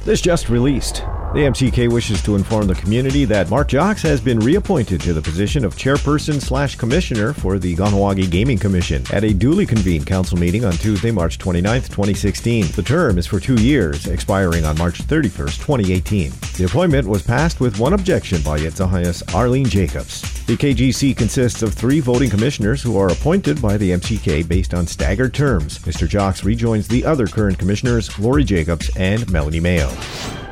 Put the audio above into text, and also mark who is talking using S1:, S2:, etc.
S1: This just released. The MCK wishes to inform the community that Mark Jacques has been reappointed to the position of chairperson/commissioner for the Kahnawake Gaming Commission at a duly convened council meeting on Tuesday, March 29, 2016. The term is for 2 years, expiring on March 31st, 2018. The appointment was passed with one objection by Itzahias Arlene Jacobs. The KGC consists of 3 voting commissioners who are appointed by the MCK based on staggered terms. Mr. Jacques rejoins the other current commissioners, Lori Jacobs and Melanie Mayo.